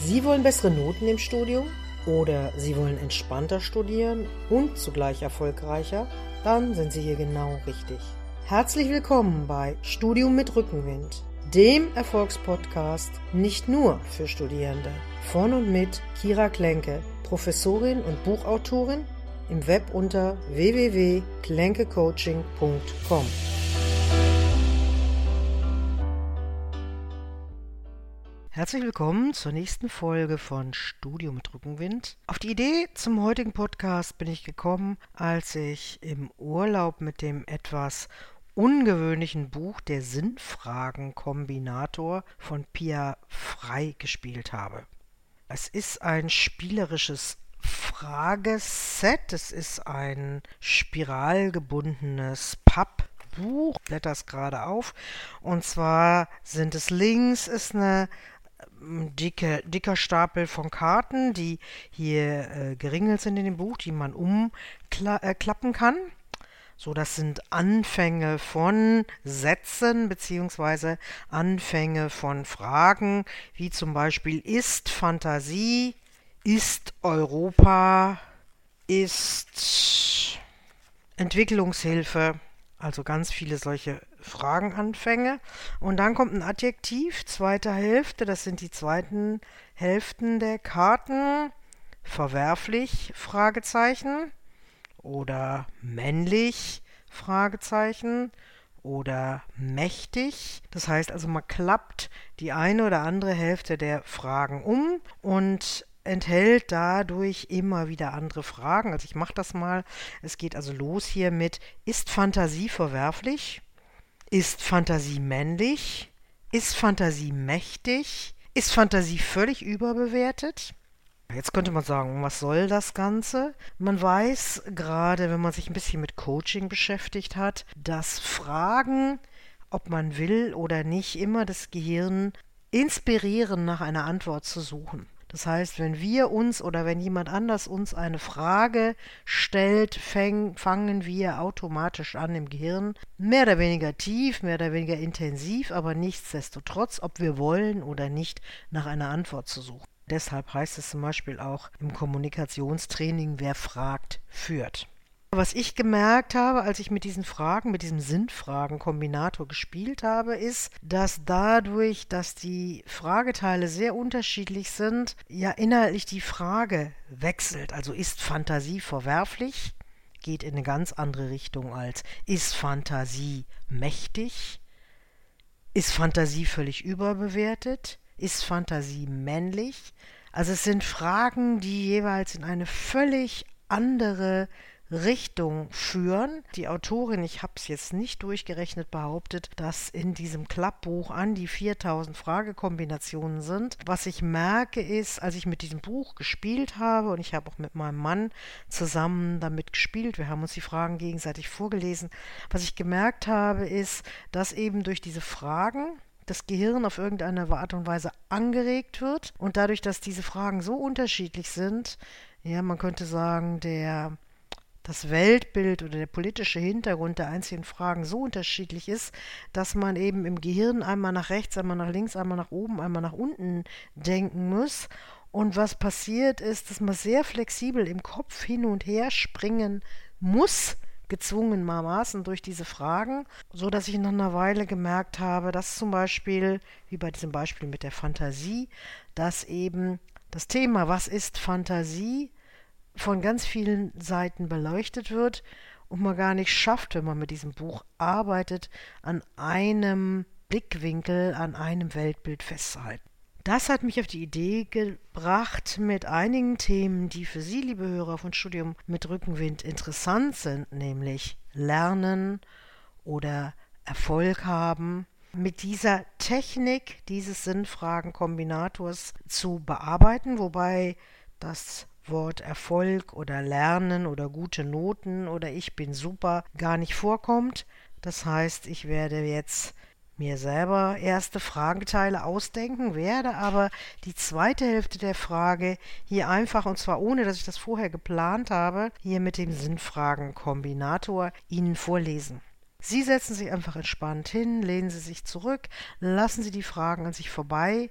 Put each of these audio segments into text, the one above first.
Sie wollen bessere Noten im Studium oder Sie wollen entspannter studieren und zugleich erfolgreicher? Dann sind Sie hier genau richtig. Herzlich willkommen bei Studium mit Rückenwind, dem Erfolgspodcast nicht nur für Studierende. Von und mit Kira Klenke, Professorin und Buchautorin, im Web unter www.klenkecoaching.com. Herzlich willkommen zur nächsten Folge von Studium mit Rückenwind. Auf die Idee zum heutigen Podcast bin ich gekommen, als ich im Urlaub mit dem etwas ungewöhnlichen Buch Der Sinnfragen-Kombinator von Pia Frey gespielt habe. Es ist ein spielerisches Frageset, es ist ein spiralgebundenes Pappbuch, blätter's gerade auf, und zwar sind es links ist eine dicker Stapel von Karten, die hier geringelt sind in dem Buch, die man umklappen kann. So, das sind Anfänge von Sätzen beziehungsweise Anfänge von Fragen, wie zum Beispiel: Ist Fantasie, ist Europa, ist Entwicklungshilfe? Also ganz viele solche Fragenanfänge. Und dann kommt ein Adjektiv, zweite Hälfte, das sind die zweiten Hälften der Karten. Verwerflich, Fragezeichen. Oder männlich, Fragezeichen. Oder mächtig. Das heißt also, man klappt die eine oder andere Hälfte der Fragen um und enthält dadurch immer wieder andere Fragen. Also ich mache das mal. Es geht also los hier mit: Ist Fantasie verwerflich? Ist Fantasie männlich? Ist Fantasie mächtig? Ist Fantasie völlig überbewertet? Jetzt könnte man sagen, was soll das Ganze? Man weiß, gerade wenn man sich ein bisschen mit Coaching beschäftigt hat, dass Fragen, ob man will oder nicht, immer das Gehirn inspirieren, nach einer Antwort zu suchen. Das heißt, wenn wir uns oder wenn jemand anders uns eine Frage stellt, fangen wir automatisch an im Gehirn, mehr oder weniger tief, mehr oder weniger intensiv, aber nichtsdestotrotz, ob wir wollen oder nicht, nach einer Antwort zu suchen. Deshalb heißt es zum Beispiel auch im Kommunikationstraining: Wer fragt, führt. Was ich gemerkt habe, als ich mit diesen Fragen, mit diesem Sinnfragen-Kombinator gespielt habe, ist, dass dadurch, dass die Frageteile sehr unterschiedlich sind, ja inhaltlich die Frage wechselt. Also ist Fantasie verwerflich? Geht in eine ganz andere Richtung als: Ist Fantasie mächtig? Ist Fantasie völlig überbewertet? Ist Fantasie männlich? Also es sind Fragen, die jeweils in eine völlig andere Richtung führen. Die Autorin, ich habe es jetzt nicht durchgerechnet, behauptet, dass in diesem Klappbuch an die 4000 Fragekombinationen sind. Was ich merke ist, als ich mit diesem Buch gespielt habe, und ich habe auch mit meinem Mann zusammen damit gespielt, wir haben uns die Fragen gegenseitig vorgelesen, was ich gemerkt habe ist, dass eben durch diese Fragen das Gehirn auf irgendeine Art und Weise angeregt wird, und dadurch, dass diese Fragen so unterschiedlich sind, ja, man könnte sagen, das Weltbild oder der politische Hintergrund der einzelnen Fragen so unterschiedlich ist, dass man eben im Gehirn einmal nach rechts, einmal nach links, einmal nach oben, einmal nach unten denken muss. Und was passiert ist, dass man sehr flexibel im Kopf hin und her springen muss, gezwungenermaßen durch diese Fragen, so dass ich nach einer Weile gemerkt habe, dass zum Beispiel, wie bei diesem Beispiel mit der Fantasie, dass eben das Thema, was ist Fantasie, von ganz vielen Seiten beleuchtet wird und man gar nicht schafft, wenn man mit diesem Buch arbeitet, an einem Blickwinkel, an einem Weltbild festzuhalten. Das hat mich auf die Idee gebracht, mit einigen Themen, die für Sie, liebe Hörer von Studium mit Rückenwind, interessant sind, nämlich Lernen oder Erfolg haben, mit dieser Technik dieses Sinnfragen-Kombinators zu bearbeiten, wobei das Wort Erfolg oder Lernen oder gute Noten oder ich bin super gar nicht vorkommt. Das heißt, ich werde jetzt mir selber erste Frageteile ausdenken, werde aber die zweite Hälfte der Frage hier einfach, und zwar ohne, dass ich das vorher geplant habe, hier mit dem Sinnfragen-Kombinator Ihnen vorlesen. Sie setzen sich einfach entspannt hin, lehnen Sie sich zurück, lassen Sie die Fragen an sich vorbei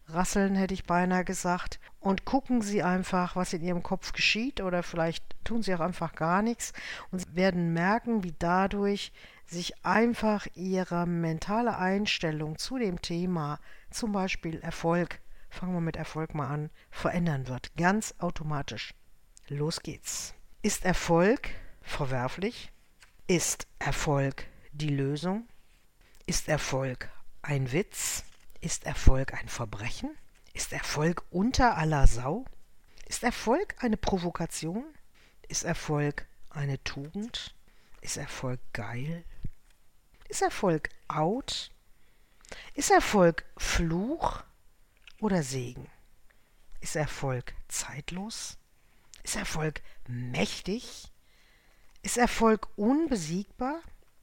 rasseln, hätte ich beinahe gesagt, und gucken Sie einfach, was in Ihrem Kopf geschieht, oder vielleicht tun Sie auch einfach gar nichts und Sie werden merken, wie dadurch sich einfach Ihre mentale Einstellung zu dem Thema, zum Beispiel Erfolg, fangen wir mit Erfolg mal an, verändern wird, ganz automatisch. Los geht's. Ist Erfolg verwerflich? Ist Erfolg die Lösung? Ist Erfolg ein Witz? Ist Erfolg ein Verbrechen? Ist Erfolg unter aller Sau? Ist Erfolg eine Provokation? Ist Erfolg eine Tugend? Ist Erfolg geil? Ist Erfolg out? Ist Erfolg Fluch oder Segen? Ist Erfolg zeitlos? Ist Erfolg mächtig? Ist Erfolg unbesiegbar?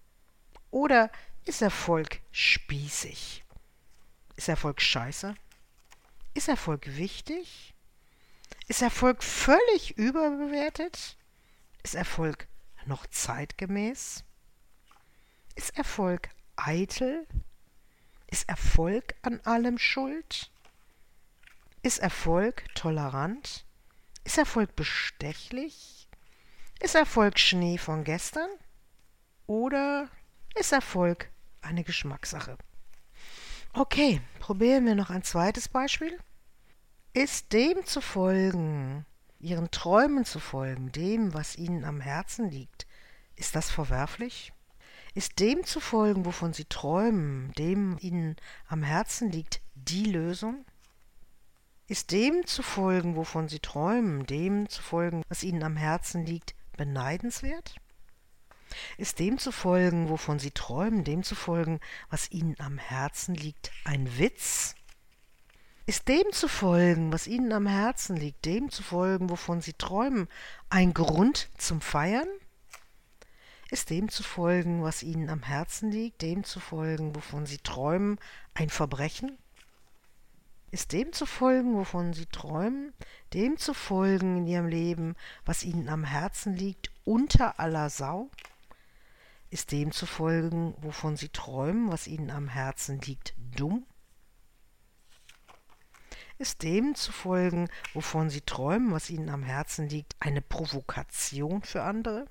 Oder ist Erfolg spießig? Ist Erfolg scheiße? Ist Erfolg wichtig? Ist Erfolg völlig überbewertet? Ist Erfolg noch zeitgemäß? Ist Erfolg eitel? Ist Erfolg an allem schuld? Ist Erfolg tolerant? Ist Erfolg bestechlich? Ist Erfolg Schnee von gestern? Oder ist Erfolg eine Geschmackssache? Okay, probieren wir noch ein zweites Beispiel. Ist dem zu folgen, Ihren Träumen zu folgen, dem, was Ihnen am Herzen liegt, ist das verwerflich? Ist dem zu folgen, wovon Sie träumen, dem Ihnen am Herzen liegt, die Lösung? Ist dem zu folgen, wovon Sie träumen, dem zu folgen, was Ihnen am Herzen liegt, beneidenswert? Ist dem zu folgen, wovon Sie träumen, dem zu folgen, was Ihnen am Herzen liegt, ein Witz? Ist dem zu folgen, was Ihnen am Herzen liegt, dem zu folgen, wovon Sie träumen, ein Grund zum Feiern? Ist dem zu folgen, was Ihnen am Herzen liegt, dem zu folgen, wovon Sie träumen, ein Verbrechen? Ist dem zu folgen, wovon Sie träumen, dem zu folgen in Ihrem Leben, was Ihnen am Herzen liegt, unter aller Sau? Ist dem zu folgen, wovon Sie träumen, was Ihnen am Herzen liegt, dumm? Ist dem zu folgen, wovon Sie träumen, was Ihnen am Herzen liegt, eine Provokation für andere?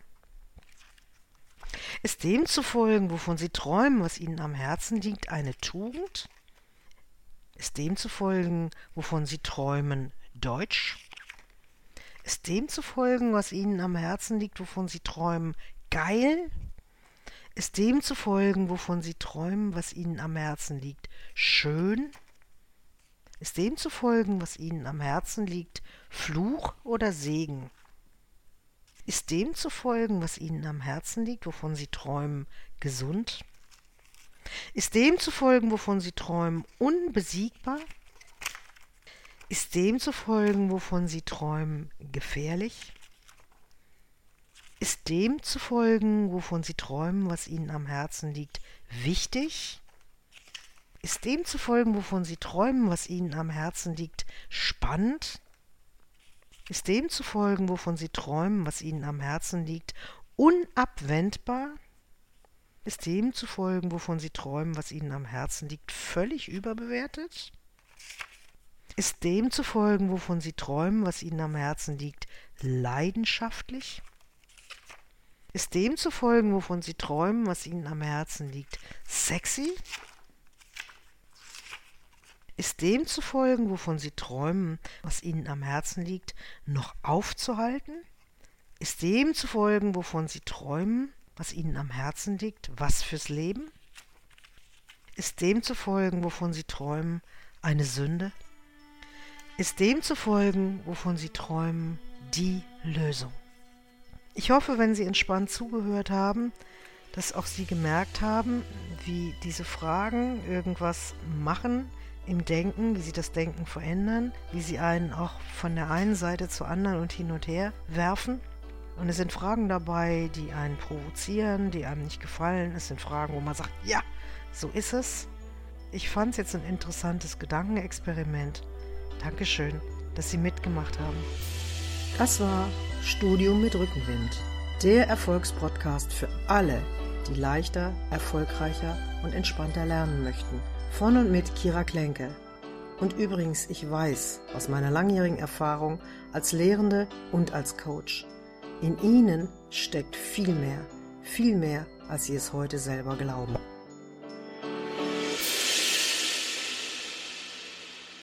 Ist dem zu folgen, wovon Sie träumen, was Ihnen am Herzen liegt, eine Tugend? Ist dem zu folgen, wovon Sie träumen, deutsch? Ist dem zu folgen, was Ihnen am Herzen liegt, wovon Sie träumen, geil? Ist dem zu folgen, wovon Sie träumen, was Ihnen am Herzen liegt, schön? Ist dem zu folgen, was Ihnen am Herzen liegt, Fluch oder Segen? Ist dem zu folgen, was Ihnen am Herzen liegt, wovon Sie träumen, gesund? Ist dem zu folgen, wovon Sie träumen, unbesiegbar? Ist dem zu folgen, wovon Sie träumen, gefährlich? Ist dem zu folgen, wovon Sie träumen, was Ihnen am Herzen liegt, wichtig? Ist dem zu folgen, wovon Sie träumen, was Ihnen am Herzen liegt, spannend? Ist dem zu folgen, wovon Sie träumen, was Ihnen am Herzen liegt, unabwendbar? Ist dem zu folgen, wovon Sie träumen, was Ihnen am Herzen liegt, völlig überbewertet? Ist dem zu folgen, wovon Sie träumen, was Ihnen am Herzen liegt, leidenschaftlich? Ist dem zu folgen, wovon Sie träumen, was Ihnen am Herzen liegt, sexy? Ist dem zu folgen, wovon Sie träumen, was Ihnen am Herzen liegt, noch aufzuhalten? Ist dem zu folgen, wovon Sie träumen, was Ihnen am Herzen liegt, was fürs Leben? Ist dem zu folgen, wovon Sie träumen, eine Sünde? Ist dem zu folgen, wovon Sie träumen, die Lösung? Ich hoffe, wenn Sie entspannt zugehört haben, dass auch Sie gemerkt haben, wie diese Fragen irgendwas machen im Denken, wie sie das Denken verändern, wie sie einen auch von der einen Seite zur anderen und hin und her werfen. Und es sind Fragen dabei, die einen provozieren, die einem nicht gefallen. Es sind Fragen, wo man sagt, ja, so ist es. Ich fand es jetzt ein interessantes Gedankenexperiment. Dankeschön, dass Sie mitgemacht haben. Das war Studium mit Rückenwind, der Erfolgspodcast für alle, die leichter, erfolgreicher und entspannter lernen möchten. Von und mit Kira Klenke. Und übrigens, ich weiß aus meiner langjährigen Erfahrung als Lehrende und als Coach, in ihnen steckt viel mehr, als sie es heute selber glauben.